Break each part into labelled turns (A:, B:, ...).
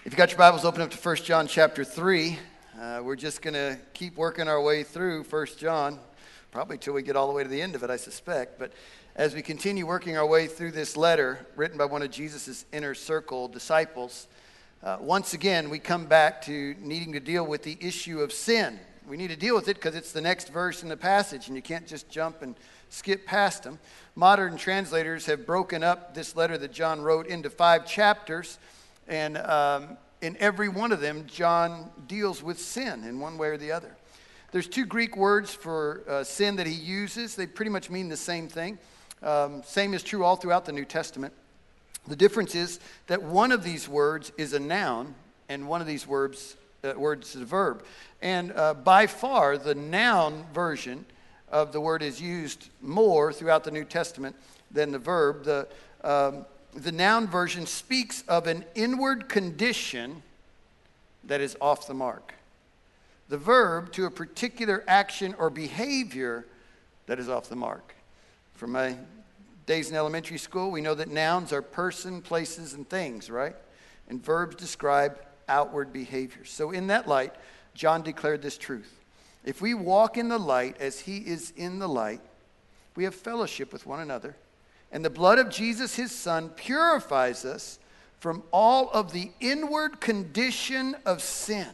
A: If you got your Bibles, open up to 1 John chapter 3. We're just going to keep working our way through 1 John, probably till we get all the way to the end of it, I suspect. But as we continue working our way through this letter written by one of Jesus' inner circle disciples, once again we come back to needing to deal with the issue of sin. We need to deal with it because it's the next verse in the passage, and you can't just jump and skip past them. Modern translators have broken up this letter that John wrote into 5 chapters. And in every one of them, John deals with sin in one way or the other. There's 2 Greek words for sin that he uses. They pretty much mean the same thing. Same is true all throughout the New Testament. The difference is that one of these words is a noun, and one of these words is a verb. And by far, the noun version of the word is used more throughout the New Testament than the verb. The noun version speaks of an inward condition that is off the mark. The verb to a particular action or behavior that is off the mark. From my days in elementary school, we know that nouns are person, places, and things, right? And verbs describe outward behaviors. So in that light, John declared this truth. If we walk in the light as he is in the light, we have fellowship with one another. And the blood of Jesus, his son, purifies us from all of the inward condition of sin.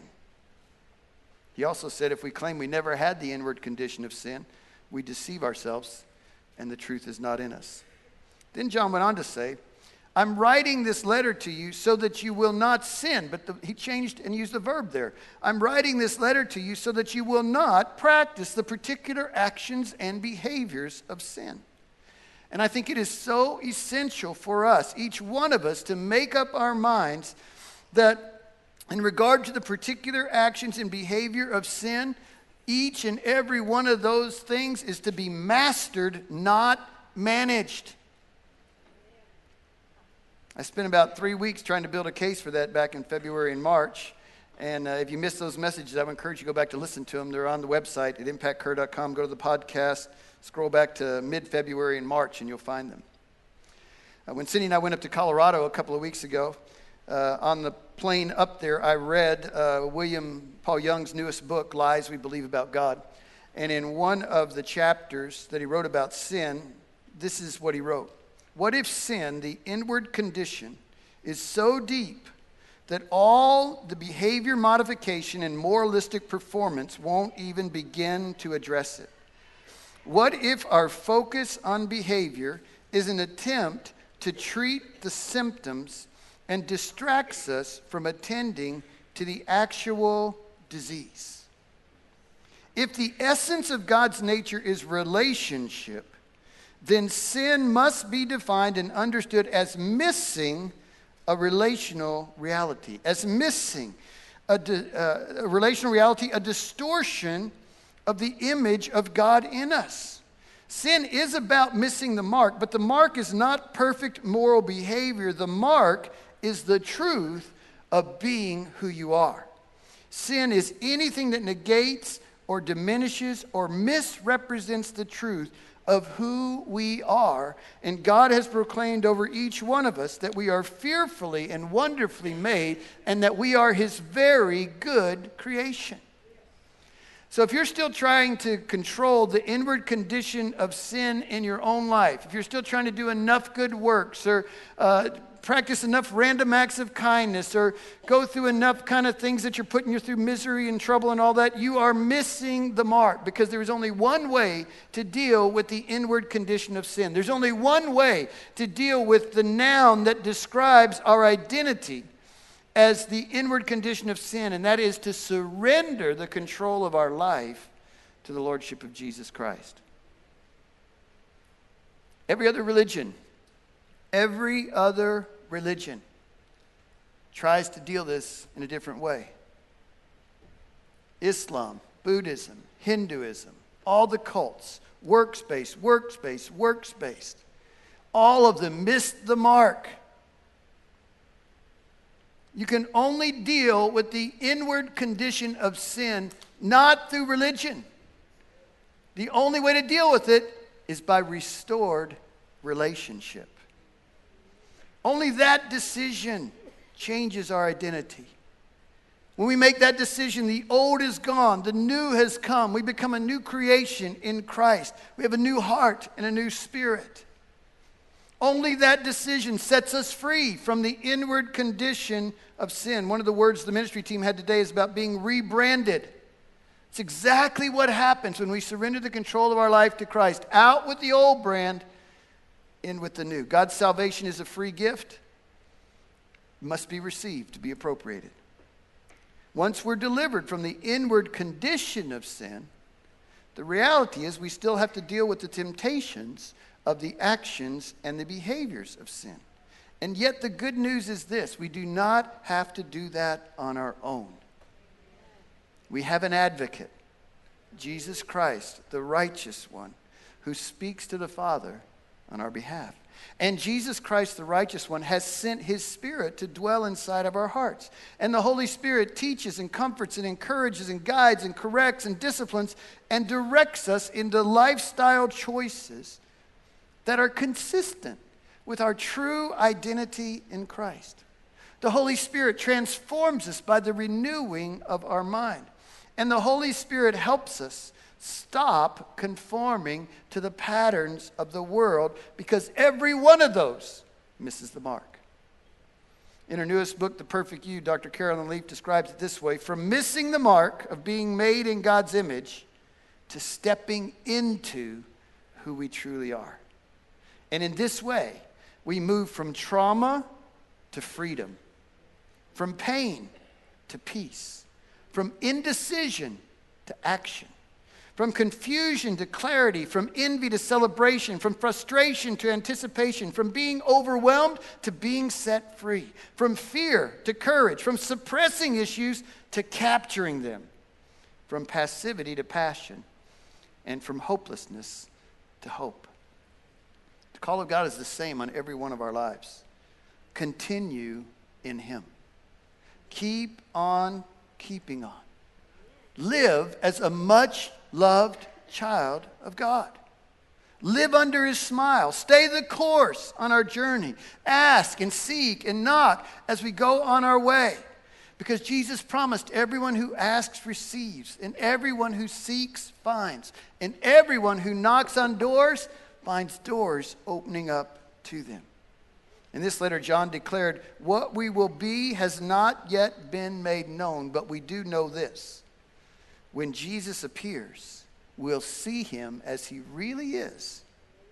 A: He also said if we claim we never had the inward condition of sin, we deceive ourselves and the truth is not in us. Then John went on to say, I'm writing this letter to you so that you will not sin. But he changed and used the verb there. I'm writing this letter to you so that you will not practice the particular actions and behaviors of sin. And I think it is so essential for us, each one of us, to make up our minds that in regard to the particular actions and behavior of sin, each and every one of those things is to be mastered, not managed. I spent about 3 weeks trying to build a case for that back in February and March. And if you missed those messages, I would encourage you to go back to listen to them. They're on the website at impactcur.com. Go to the podcast. Scroll back to mid-February and March, and you'll find them. When Cindy and I went up to Colorado a couple of weeks ago, on the plane up there, I read William Paul Young's newest book, Lies We Believe About God. And in one of the chapters that he wrote about sin, this is what he wrote. What if sin, the inward condition, is so deep that all the behavior modification and moralistic performance won't even begin to address it? What if our focus on behavior is an attempt to treat the symptoms and distracts us from attending to the actual disease? If the essence of God's nature is relationship, then sin must be defined and understood as missing a relational reality, as missing a relational reality, a distortion of the image of God in us. Sin is about missing the mark, but the mark is not perfect moral behavior. The mark is the truth of being who you are. Sin is anything that negates or diminishes or misrepresents the truth of who we are. And God has proclaimed over each one of us that we are fearfully and wonderfully made and that we are his very good creation. So if you're still trying to control the inward condition of sin in your own life, if you're still trying to do enough good works or practice enough random acts of kindness or go through enough kind of things that you're putting you through misery and trouble and all that, you are missing the mark, because there is only one way to deal with the inward condition of sin. There's only one way to deal with the noun that describes our identity as the inward condition of sin, and that is to surrender the control of our life to the lordship of Jesus Christ. Every other religion tries to deal this in a different way. Islam, Buddhism, Hinduism, all the cults, works-based. All of them missed the mark. You can only deal with the inward condition of sin, not through religion. The only way to deal with it is by restored relationship. Only that decision changes our identity. When we make that decision, the old is gone, the new has come. We become a new creation in Christ. We have a new heart and a new spirit. Only that decision sets us free from the inward condition of sin. One of the words the ministry team had today is about being rebranded. It's exactly what happens when we surrender the control of our life to Christ. Out with the old brand, in with the new. God's salvation is a free gift. It must be received to be appropriated. Once we're delivered from the inward condition of sin, the reality is we still have to deal with the temptations of the actions and the behaviors of sin. And yet the good news is this: we do not have to do that on our own. We have an advocate, Jesus Christ, the righteous one, who speaks to the Father on our behalf. And Jesus Christ, the righteous one, has sent his Spirit to dwell inside of our hearts. And the Holy Spirit teaches and comforts and encourages and guides and corrects and disciplines and directs us into lifestyle choices that are consistent with our true identity in Christ. The Holy Spirit transforms us by the renewing of our mind. And the Holy Spirit helps us stop conforming to the patterns of the world, because every one of those misses the mark. In her newest book, The Perfect You, Dr. Carolyn Leaf describes it this way: from missing the mark of being made in God's image to stepping into who we truly are. And in this way, we move from trauma to freedom, from pain to peace, from indecision to action, from confusion to clarity, from envy to celebration, from frustration to anticipation, from being overwhelmed to being set free, from fear to courage, from suppressing issues to capturing them, from passivity to passion, and from hopelessness to hope. The call of God is the same on every one of our lives. Continue in Him. Keep on keeping on. Live as a much-loved child of God. Live under His smile. Stay the course on our journey. Ask and seek and knock as we go on our way. Because Jesus promised everyone who asks receives, and everyone who seeks finds, and everyone who knocks on doors finds doors opening up to them. In this letter, John declared, what we will be has not yet been made known, but we do know this: when Jesus appears, we'll see Him as He really is.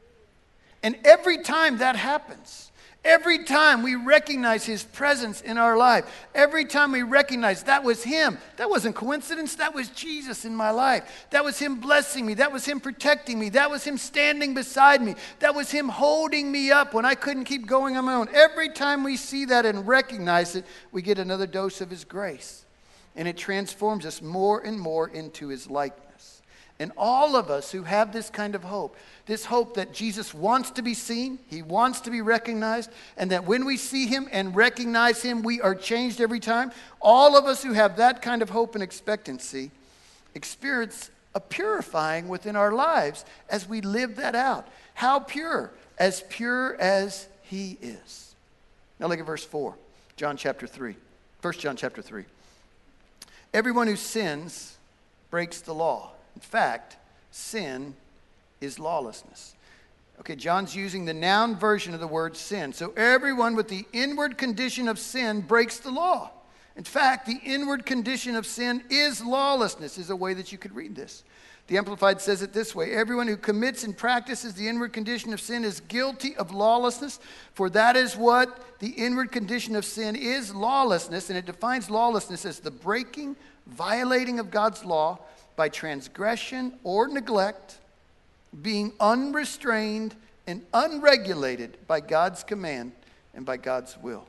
A: And every time that happens, every time we recognize His presence in our life, every time we recognize that was Him, that wasn't coincidence, that was Jesus in my life. That was Him blessing me, that was Him protecting me, that was Him standing beside me, that was Him holding me up when I couldn't keep going on my own. Every time we see that and recognize it, we get another dose of His grace. And it transforms us more and more into His likeness. And all of us who have this kind of hope, this hope that Jesus wants to be seen, He wants to be recognized, and that when we see Him and recognize Him, we are changed every time. All of us who have that kind of hope and expectancy experience a purifying within our lives as we live that out. How pure? As pure as He is. Now look at verse 4, John chapter 3. 1 John chapter 3. Everyone who sins breaks the law. In fact, sin is lawlessness. Okay, John's using the noun version of the word sin. So everyone with the inward condition of sin breaks the law. In fact, the inward condition of sin is lawlessness, is a way that you could read this. The Amplified says it this way: everyone who commits and practices the inward condition of sin is guilty of lawlessness, for that is what the inward condition of sin is, lawlessness. And it defines lawlessness as the breaking, violating of God's law by transgression or neglect, being unrestrained and unregulated by God's command and by God's will.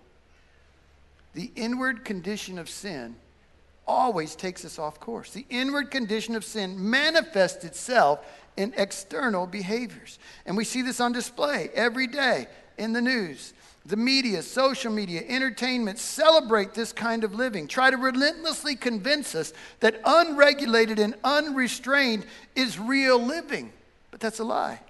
A: The inward condition of sin always takes us off course. The inward condition of sin manifests itself in external behaviors. And we see this on display every day in the news. The media, social media, entertainment celebrate this kind of living, try to relentlessly convince us that unregulated and unrestrained is real living. But that's a lie.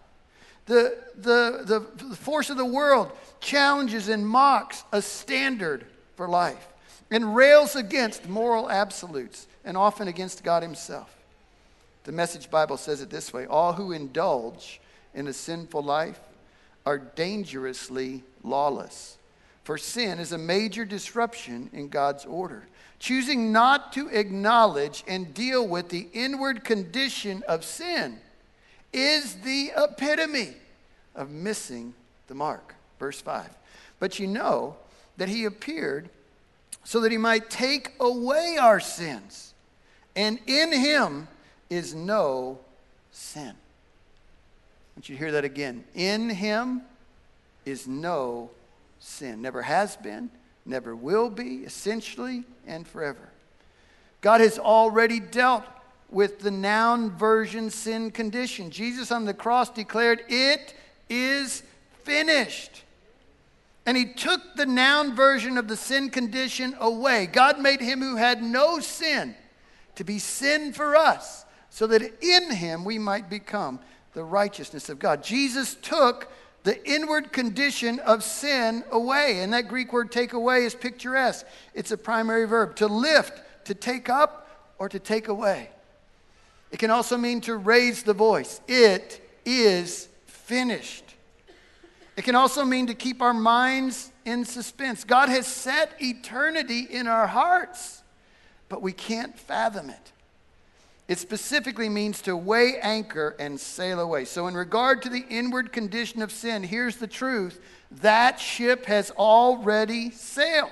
A: The force of the world challenges and mocks a standard for life and rails against moral absolutes and often against God himself. The Message Bible says it this way: all who indulge in a sinful life are dangerously lawless. For sin is a major disruption in God's order. Choosing not to acknowledge and deal with the inward condition of sin is the epitome of missing the mark. Verse 5. But you know that he appeared so that he might take away our sins, and in him is no sin. I want you to hear that again. In him is no sin. Never has been, never will be, essentially and forever. God has already dealt with the noun version sin condition. Jesus on the cross declared, "It is finished." And he took the noun version of the sin condition away. God made him who had no sin to be sin for us, so that in him we might become the righteousness of God. Jesus took the inward condition of sin away. And that Greek word take away is picturesque. It's a primary verb. To lift, to take up, or to take away. It can also mean to raise the voice. It is finished. It can also mean to keep our minds in suspense. God has set eternity in our hearts, but we can't fathom it. It specifically means to weigh anchor and sail away. So in regard to the inward condition of sin, here's the truth: that ship has already sailed.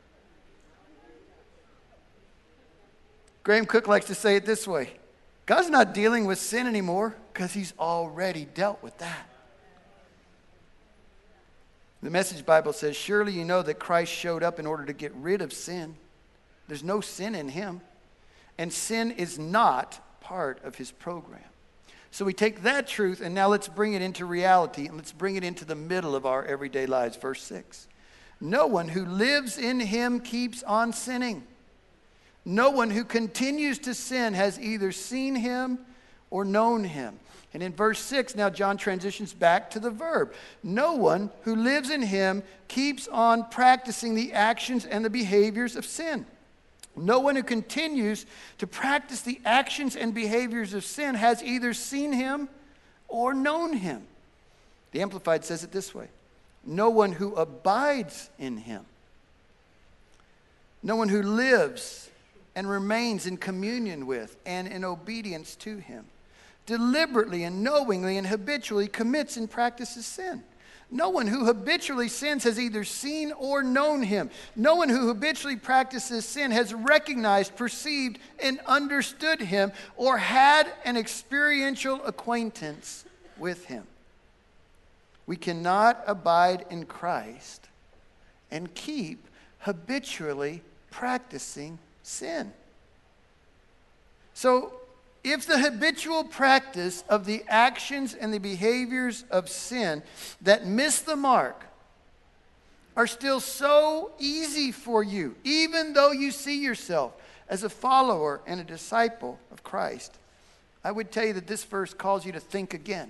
A: Graham Cook likes to say it this way: God's not dealing with sin anymore because he's already dealt with that. The Message Bible says, surely you know that Christ showed up in order to get rid of sin. There's no sin in him. And sin is not part of his program. So we take that truth and now let's bring it into reality and let's bring it into the middle of our everyday lives. Verse 6. No one who lives in him keeps on sinning. No one who continues to sin has either seen him or known him. And in verse 6, now John transitions back to the verb. No one who lives in him keeps on practicing the actions and the behaviors of sin. No one who continues to practice the actions and behaviors of sin has either seen him or known him. The Amplified says it this way: no one who abides in him. No one who lives and remains in communion with and in obedience to him. Deliberately and knowingly and habitually commits and practices sin. No one who habitually sins has either seen or known him. No one who habitually practices sin has recognized, perceived, and understood him or had an experiential acquaintance with him. We cannot abide in Christ and keep habitually practicing sin. So, if the habitual practice of the actions and the behaviors of sin that miss the mark are still so easy for you, even though you see yourself as a follower and a disciple of Christ, I would tell you that this verse calls you to think again.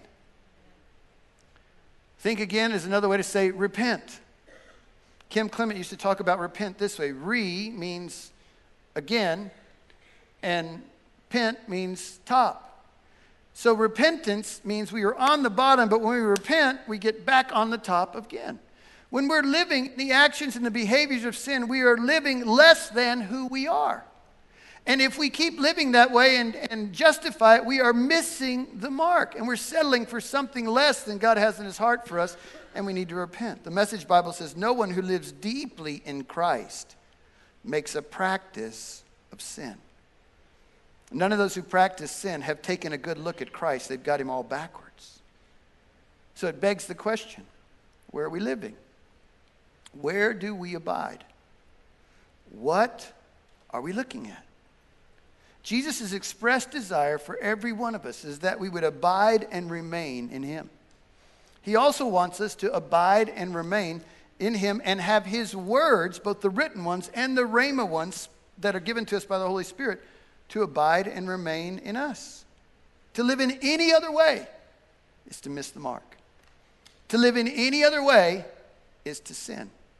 A: Think again is another way to say repent. Kim Clement used to talk about repent this way. Re means again, and pent means top. So repentance means we are on the bottom, but when we repent, we get back on the top again. When we're living the actions and the behaviors of sin, we are living less than who we are. And if we keep living that way and justify it, we are missing the mark. And we're settling for something less than God has in his heart for us, and we need to repent. The Message Bible says, no one who lives deeply in Christ makes a practice of sin. None of those who practice sin have taken a good look at Christ. They've got him all backwards. So it begs the question, where are we living? Where do we abide? What are we looking at? Jesus' expressed desire for every one of us is that we would abide and remain in him. He also wants us to abide and remain in him and have his words, both the written ones and the rhema ones that are given to us by the Holy Spirit, to abide and remain in us. To live in any other way is to miss the mark. To live in any other way is to sin.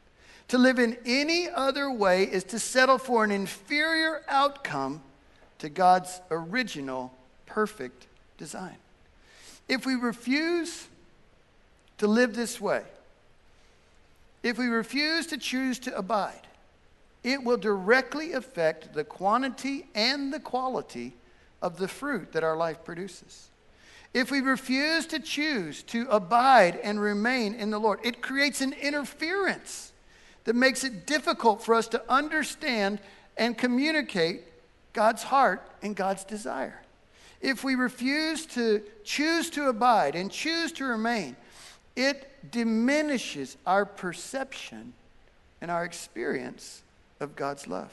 A: To live in any other way is to settle for an inferior outcome to God's original perfect design. If we refuse to live this way, if we refuse to choose to abide, it will directly affect the quantity and the quality of the fruit that our life produces. If we refuse to choose to abide and remain in the Lord, it creates an interference that makes it difficult for us to understand and communicate God's heart and God's desire. If we refuse to choose to abide and choose to remain, it diminishes our perception and our experience of God's love.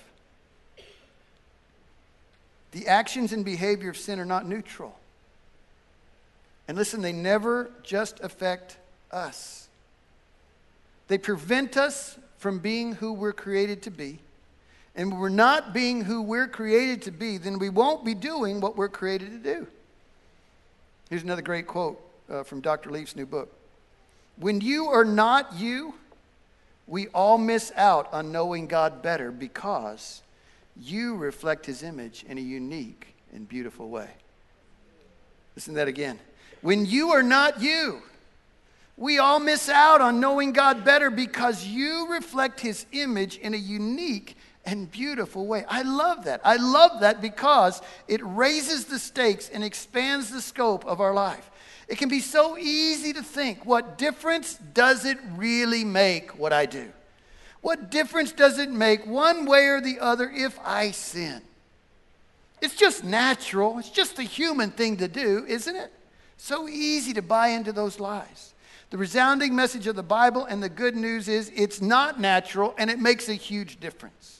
A: The actions and behavior of sin are not neutral. And listen, they never just affect us. They prevent us from being who we're created to be. And when we're not being who we're created to be, then we won't be doing what we're created to do. Here's another great quote from Dr. Leaf's new book. When you are not you, we all miss out on knowing God better because you reflect His image in a unique and beautiful way. Listen to that again. When you are not you, we all miss out on knowing God better because you reflect His image in a unique and beautiful way. I love that. I love that because it raises the stakes and expands the scope of our life. It can be so easy to think, what difference does it really make what I do? What difference does it make one way or the other if I sin? It's just natural. It's just the human thing to do, isn't it? So easy to buy into those lies. The resounding message of the Bible and the good news is it's not natural and it makes a huge difference.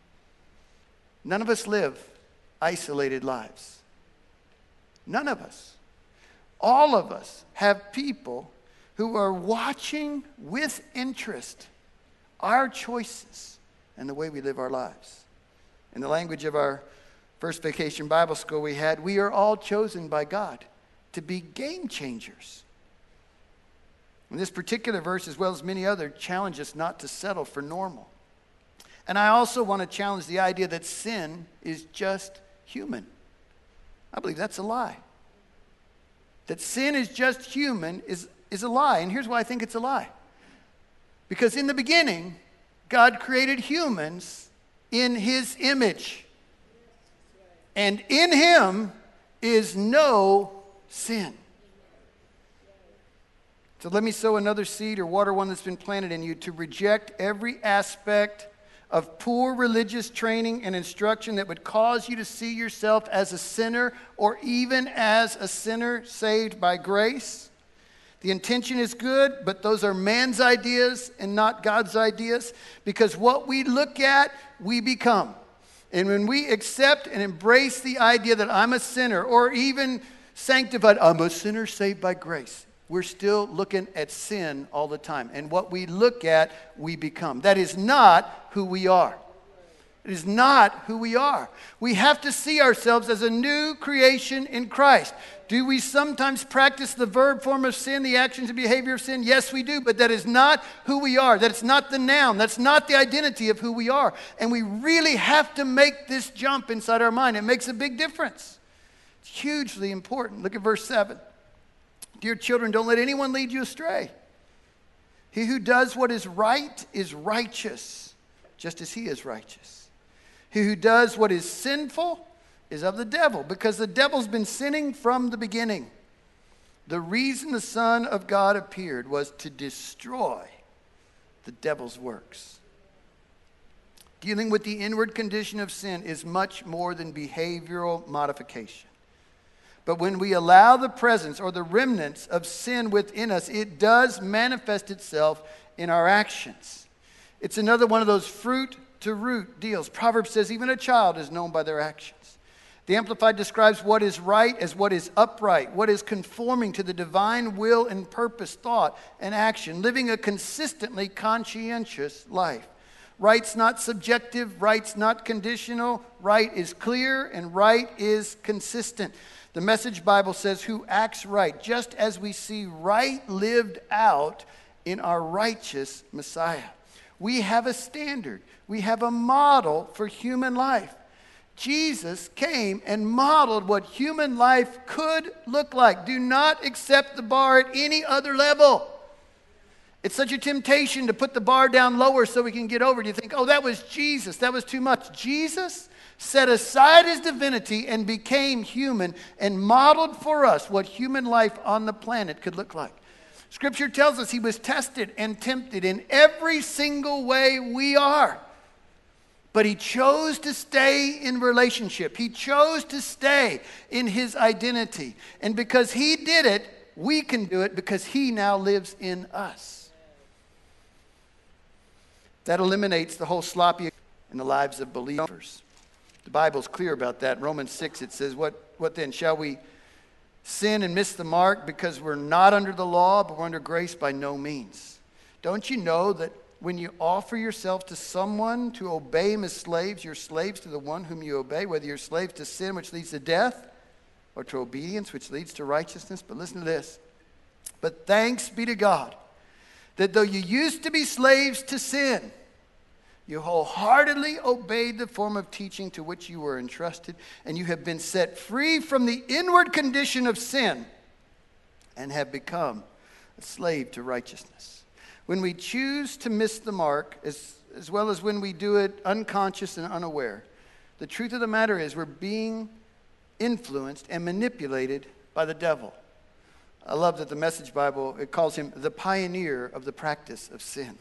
A: None of us live isolated lives. None of us. All of us have people who are watching with interest our choices and the way we live our lives. In the language of our first Vacation Bible School we had, we are all chosen by God to be game changers. And this particular verse, as well as many other, challenge us not to settle for normal. And I also want to challenge the idea that sin is just human. I believe that's a lie. That sin is just human is a lie. And here's why I think it's a lie. Because in the beginning, God created humans in His image. And in Him is no sin. So let me sow another seed or water one that's been planted in you to reject every aspect of poor religious training and instruction that would cause you to see yourself as a sinner or even as a sinner saved by grace. The intention is good, but those are man's ideas and not God's ideas, because what we look at, we become. And when we accept and embrace the idea that I'm a sinner or even sanctified, I'm a sinner saved by grace, we're still looking at sin all the time. And what we look at, we become. That is not who we are. It is not who we are. We have to see ourselves as a new creation in Christ. Do we sometimes practice the verb form of sin, the actions and behavior of sin? Yes, we do. But that is not who we are. That's not the noun. That's not the identity of who we are. And we really have to make this jump inside our mind. It makes a big difference. It's hugely important. Look at verse 7. Dear children, don't let anyone lead you astray. He who does what is right is righteous, just as he is righteous. He who does what is sinful is of the devil, because the devil's been sinning from the beginning. The reason the Son of God appeared was to destroy the devil's works. Dealing with the inward condition of sin is much more than behavioral modification. But when we allow the presence or the remnants of sin within us, it does manifest itself in our actions. It's another one of those fruit to root deals. Proverbs says even a child is known by their actions. The Amplified describes what is right as what is upright, what is conforming to the divine will and purpose, thought, and action, living a consistently conscientious life. Right's not subjective, right's not conditional, right is clear, and right is consistent. The Message Bible says, who acts right, just as we see right lived out in our righteous Messiah. We have a standard. We have a model for human life. Jesus came and modeled what human life could look like. Do not accept the bar at any other level. It's such a temptation to put the bar down lower so we can get over it. You think, oh, that was Jesus. That was too much. Jesus set aside his divinity and became human and modeled for us what human life on the planet could look like. Scripture tells us he was tested and tempted in every single way we are. But he chose to stay in relationship. He chose to stay in his identity. And because he did it, we can do it because he now lives in us. That eliminates the whole sloppy in the lives of believers. The Bible's clear about that. In Romans 6, it says, what then? Shall we sin and miss the mark because we're not under the law, but we're under grace? By no means. Don't you know that when you offer yourself to someone to obey him as slaves, you're slaves to the one whom you obey, whether you're slaves to sin, which leads to death, or to obedience, which leads to righteousness? But listen to this. But thanks be to God that though you used to be slaves to sin, you wholeheartedly obeyed the form of teaching to which you were entrusted, and you have been set free from the inward condition of sin and have become a slave to righteousness. When we choose to miss the mark, as well as when we do it unconscious and unaware, the truth of the matter is we're being influenced and manipulated by the devil. I love that the Message Bible, it calls him the pioneer of the practice of sin.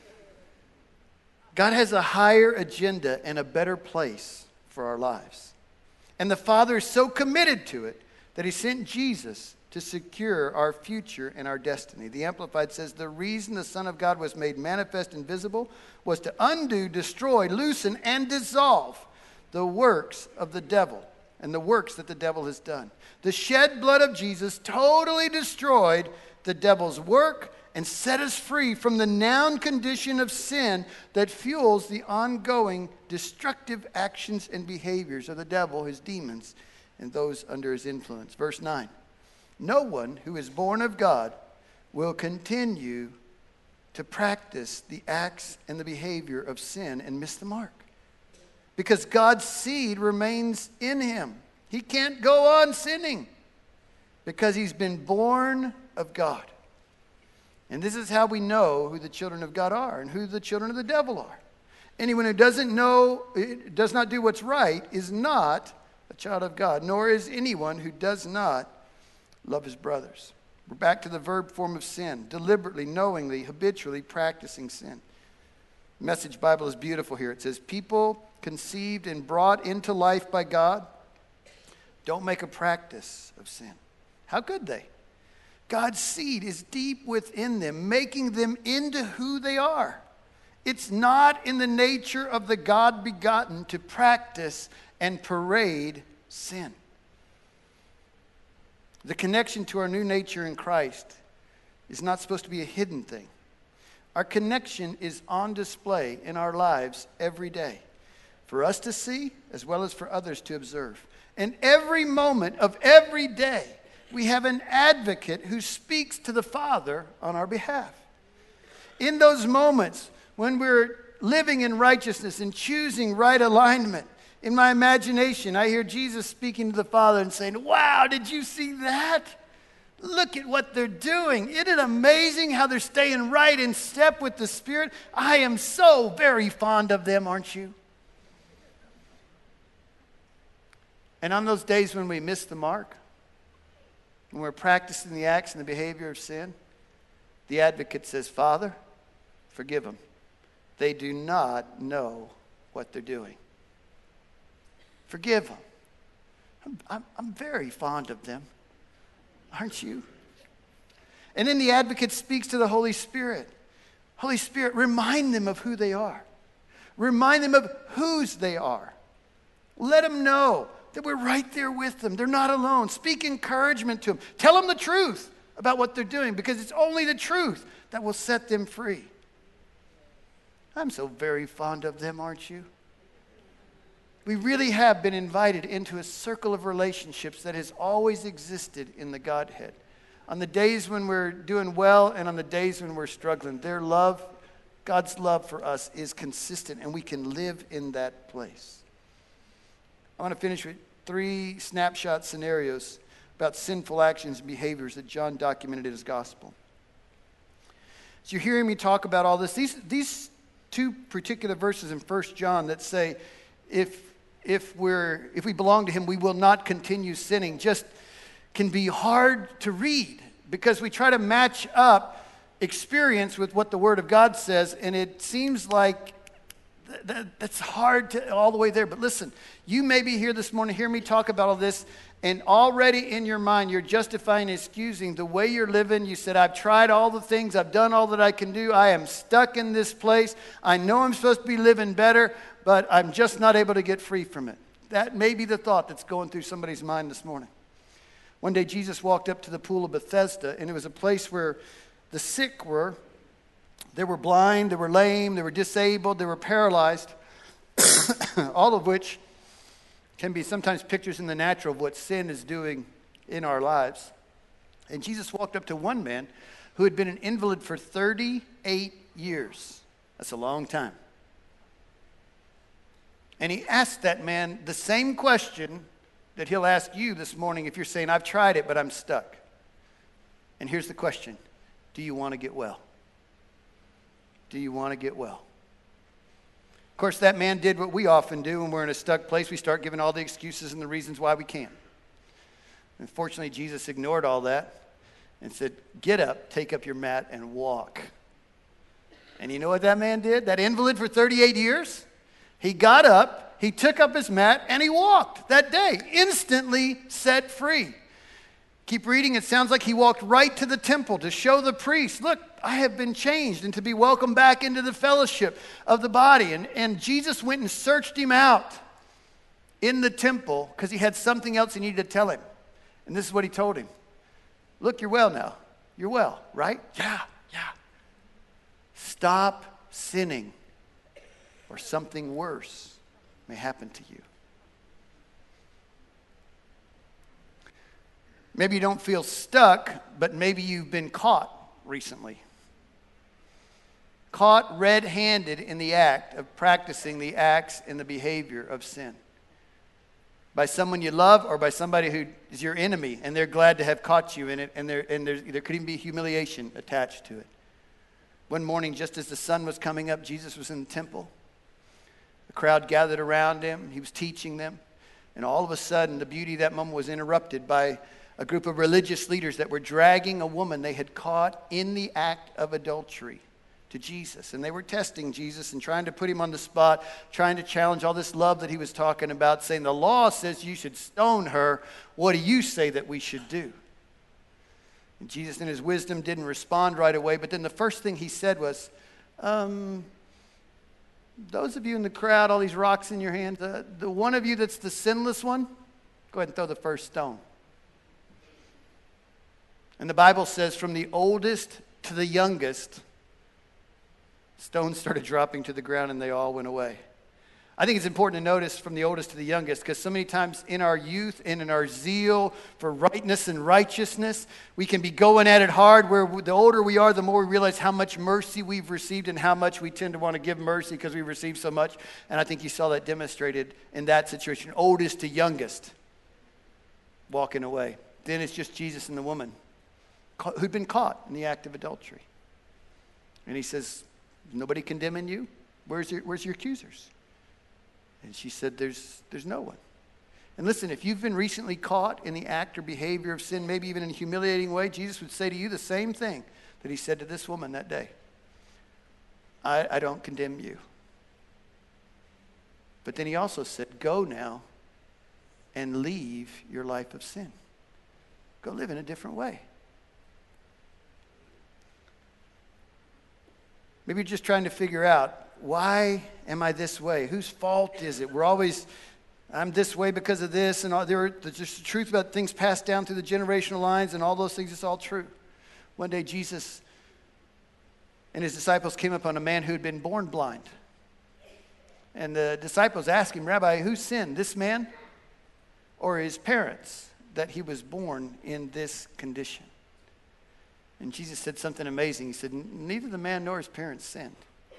A: God has a higher agenda and a better place for our lives. And the Father is so committed to it that he sent Jesus to secure our future and our destiny. The Amplified says, the reason the Son of God was made manifest and visible was to undo, destroy, loosen, and dissolve the works of the devil and the works that the devil has done. The shed blood of Jesus totally destroyed the devil's work and set us free from the noun condition of sin that fuels the ongoing destructive actions and behaviors of the devil, his demons, and those under his influence. Verse 9. No one who is born of God will continue to practice the acts and the behavior of sin and miss the mark, because God's seed remains in him. He can't go on sinning because he's been born of God. And this is how we know who the children of God are and who the children of the devil are. Anyone who doesn't know, does not do what's right, is not a child of God, nor is anyone who does not love his brothers. We're back to the verb form of sin. Deliberately, knowingly, habitually practicing sin. Message Bible is beautiful here. It says, people conceived and brought into life by God don't make a practice of sin. How could they? God's seed is deep within them, making them into who they are. It's not in the nature of the God-begotten to practice and parade sin. The connection to our new nature in Christ is not supposed to be a hidden thing. Our connection is on display in our lives every day for us to see as well as for others to observe. And every moment of every day, we have an advocate who speaks to the Father on our behalf. In those moments when we're living in righteousness and choosing right alignment, in my imagination, I hear Jesus speaking to the Father and saying, wow, did you see that? Look at what they're doing. Isn't it amazing how they're staying right in step with the Spirit? I am so very fond of them, aren't you? And on those days when we miss the mark, when we're practicing the acts and the behavior of sin, the advocate says, Father, forgive them. They do not know what they're doing. Forgive them. I'm very fond of them. Aren't you? And then the advocate speaks to the Holy Spirit. Holy Spirit, remind them of who they are. Remind them of whose they are. Let them know that we're right there with them. They're not alone. Speak encouragement to them. Tell them the truth about what they're doing, because it's only the truth that will set them free. I'm so very fond of them, aren't you? We really have been invited into a circle of relationships that has always existed in the Godhead. On the days when we're doing well and on the days when we're struggling, their love God's love for us is consistent, and we can live in that place. I want to finish with 3 snapshot scenarios about sinful actions and behaviors that John documented in his gospel. So you're hearing me talk about all this. These 2 particular verses in 1 John that say, if we belong to him, we will not continue sinning, just can be hard to read because we try to match up experience with what the Word of God says, and it seems like that's hard to all the way there. But listen, you may be here this morning, hear me talk about all this, and already in your mind you're justifying and excusing the way you're living. You said, I've tried all the things, I've done all that I can do, I am stuck in this place, I know I'm supposed to be living better, but I'm just not able to get free from it. That may be the thought that's going through somebody's mind this morning. One day Jesus walked up to the pool of Bethesda, and it was a place where the sick were. They were blind, they were lame, they were disabled, they were paralyzed, all of which can be sometimes pictures in the natural of what sin is doing in our lives. And Jesus walked up to one man who had been an invalid for 38 years. That's a long time. And he asked that man the same question that he'll ask you this morning if you're saying, I've tried it, but I'm stuck. And here's the question. Do you want to get well? Do you want to get well? Of course, that man did what we often do when we're in a stuck place. We start giving all the excuses and the reasons why we can't. Unfortunately, Jesus ignored all that and said, get up, take up your mat, and walk. And you know what that man did? That invalid for 38 years? He got up, he took up his mat, and he walked that day, instantly set free. Keep reading, it sounds like he walked right to the temple to show the priest, look, I have been changed, and to be welcomed back into the fellowship of the body. And Jesus went and searched him out in the temple because he had something else he needed to tell him. And this is what he told him. Look, you're well now. You're well, right? Yeah. Stop sinning, or something worse may happen to you. Maybe you don't feel stuck, but maybe you've been caught recently. Caught red-handed in the act of practicing the acts and the behavior of sin. By someone you love or by somebody who is your enemy, and they're glad to have caught you in it, and there could even be humiliation attached to it. One morning, just as the sun was coming up, Jesus was in the temple. The crowd gathered around him. He was teaching them. And all of a sudden, the beauty of that moment was interrupted by a group of religious leaders that were dragging a woman they had caught in the act of adultery to Jesus. And they were testing Jesus and trying to put him on the spot, trying to challenge all this love that he was talking about, saying, the law says you should stone her. What do you say that we should do? And Jesus, in his wisdom, didn't respond right away. But then the first thing he said was, those of you in the crowd, all these rocks in your hand, the one of you that's the sinless one, go ahead and throw the first stone. And the Bible says from the oldest to the youngest, stones started dropping to the ground and they all went away. I think it's important to notice from the oldest to the youngest, because so many times in our youth and in our zeal for rightness and righteousness, we can be going at it hard, where the older we are, the more we realize how much mercy we've received and how much we tend to want to give mercy because we've received so much. And I think you saw that demonstrated in that situation, oldest to youngest, walking away. Then it's just Jesus and the woman who'd been caught in the act of adultery. And he says, nobody condemning you? Where's your accusers? And she said, there's no one. And listen, if you've been recently caught in the act or behavior of sin, maybe even in a humiliating way, Jesus would say to you the same thing that he said to this woman that day. I don't condemn you. But then he also said, go now and leave your life of sin. Go live in a different way. Maybe you're just trying to figure out, why am I this way? Whose fault is it? I'm this way because of this, and there's the truth about things passed down through the generational lines and all those things. It's all true. One day Jesus and his disciples came upon a man who had been born blind. And the disciples asked him, Rabbi, who sinned, this man or his parents, that he was born in this condition? And Jesus said something amazing. He said, neither the man nor his parents sinned.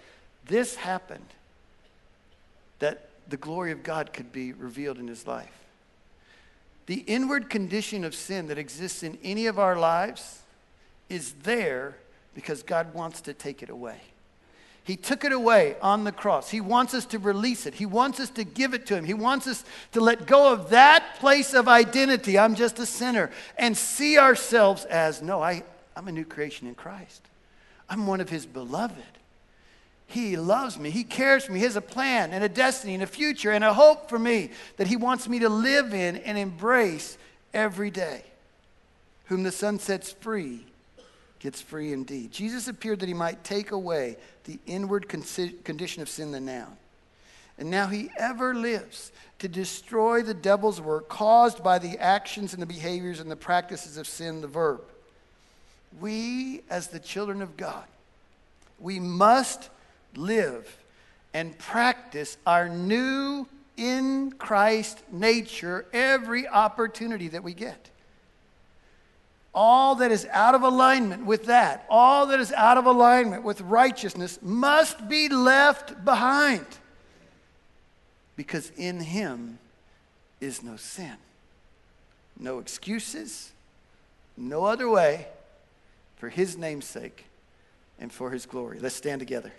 A: this happened that the glory of God could be revealed in his life. The inward condition of sin that exists in any of our lives is there because God wants to take it away. He took it away on the cross. He wants us to release it. He wants us to give it to him. He wants us to let go of that place of identity. I'm just a sinner. And see ourselves as, no, I'm a new creation in Christ. I'm one of his beloved. He loves me. He cares for me. He has a plan and a destiny and a future and a hope for me that he wants me to live in and embrace every day. Whom the Son sets free gets free indeed. Jesus appeared that he might take away the inward condition of sin, the noun. And now he ever lives to destroy the devil's work caused by the actions and the behaviors and the practices of sin, the verb. We, as the children of God, we must live and practice our new in Christ nature every opportunity that we get. All that is out of alignment with that, all that is out of alignment with righteousness must be left behind. Because in him is no sin. No excuses, no other way, for his name's sake and for his glory. Let's stand together.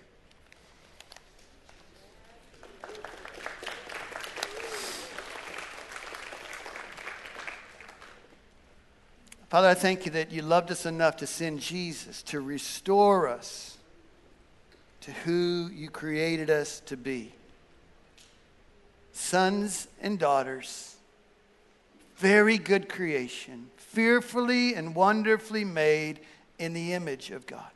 A: Father, I thank you that you loved us enough to send Jesus to restore us to who you created us to be. Sons and daughters, very good creation, fearfully and wonderfully made in the image of God.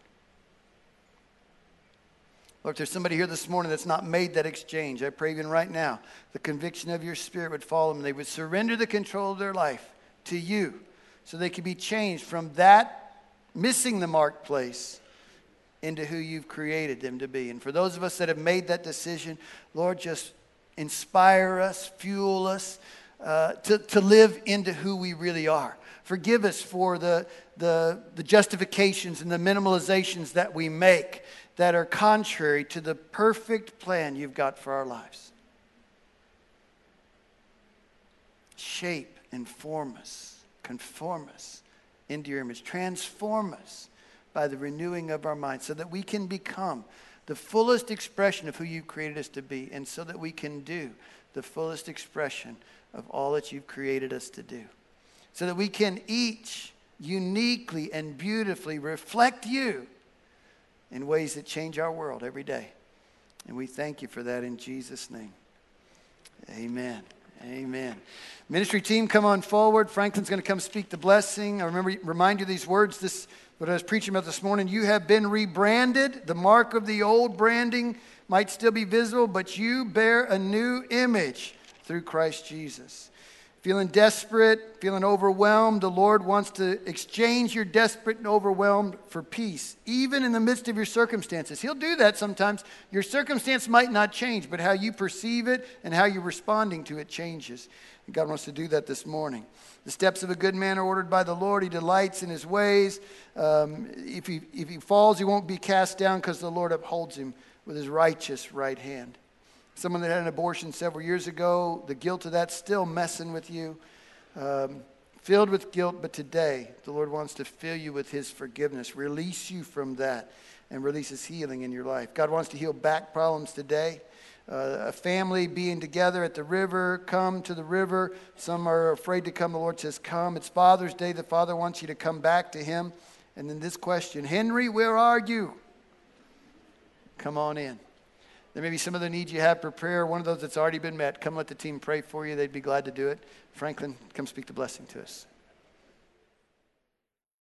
A: Lord, if there's somebody here this morning that's not made that exchange, I pray even right now, the conviction of your Spirit would fall on them. They would surrender the control of their life to you, so they could be changed from that missing the mark place into who you've created them to be. And for those of us that have made that decision, Lord, just inspire us, fuel us to live into who we really are. Forgive us for the justifications and the minimalizations that we make that are contrary to the perfect plan you've got for our lives. Shape and form us. Conform us into your image. Transform us by the renewing of our minds so that we can become the fullest expression of who you've created us to be, and so that we can do the fullest expression of all that you've created us to do. So that we can each uniquely and beautifully reflect you in ways that change our world every day. And we thank you for that in Jesus' name. Amen. Amen. Ministry team, come on forward. Franklin's going to come speak the blessing. I remind you these words, what I was preaching about this morning. You have been rebranded. The mark of the old branding might still be visible, but you bear a new image through Christ Jesus. Feeling desperate, feeling overwhelmed, the Lord wants to exchange your desperate and overwhelmed for peace, even in the midst of your circumstances. He'll do that sometimes. Your circumstance might not change, but how you perceive it and how you're responding to it changes. And God wants to do that this morning. The steps of a good man are ordered by the Lord. He delights in his ways. If he falls, he won't be cast down because the Lord upholds him with his righteous right hand. Someone that had an abortion several years ago, the guilt of that's still messing with you. Filled with guilt, but today the Lord wants to fill you with his forgiveness, release you from that, and release his healing in your life. God wants to heal back problems today. A family being together at the river, come to the river. Some are afraid to come. The Lord says, come. It's Father's Day. The Father wants you to come back to him. And then this question, Henry, where are you? Come on in. There may be some other needs you have for prayer. One of those that's already been met. Come let the team pray for you. They'd be glad to do it. Franklin, come speak the blessing to us.